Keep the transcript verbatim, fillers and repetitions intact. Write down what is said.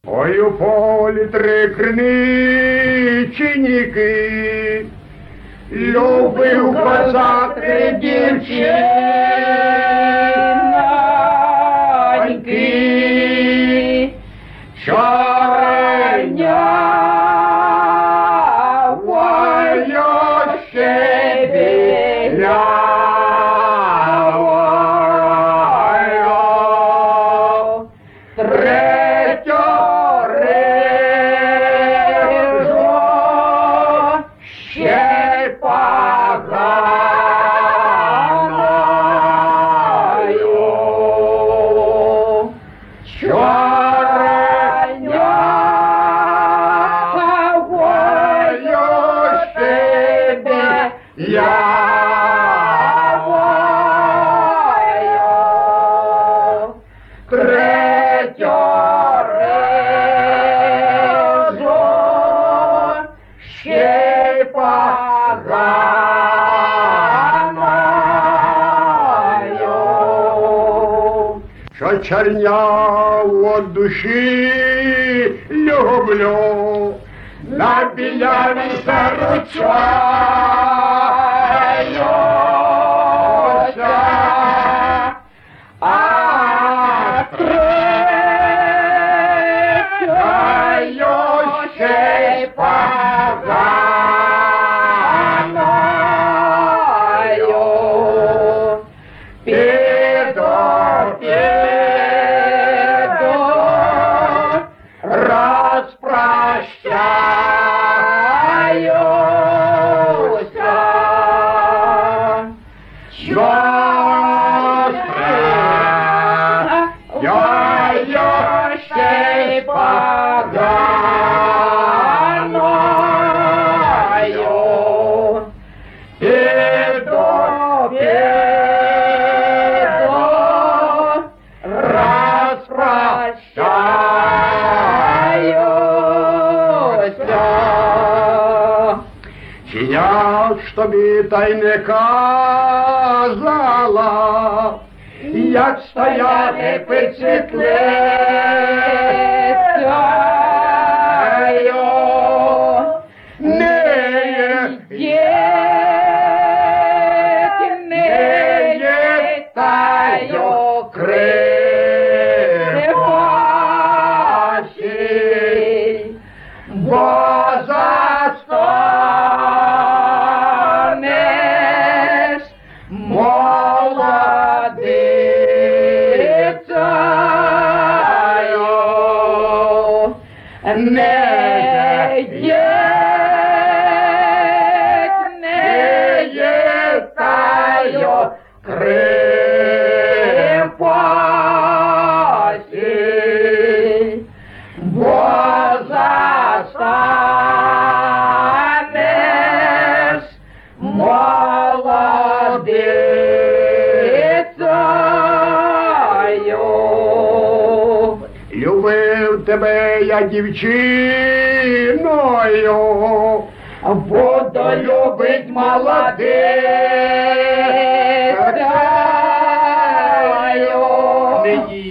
Ой, у полі три криниченьки, любив козак три дівчиноньки, чорнявою щебелявою, третьорижу ще й поганою, чорнявою щебелявою, третьорижу ще й поганою, що чорняву від душі люблю, на біляві заручаюся, а третьою ще й поганою. Піду, піду, розпрощаюся. Сестра, я ще й поганою. Піду, піду, розпрощаюся. Чи я ж тобі та й не казала, як стояти під світлицею, не їдь, не їдь таю кривасі, бо застанеш молодицею. Не їдь, не їдь таю кривасі, бо застанеш молодицею. Любив тебе я дівчиною, буду любить молодицею.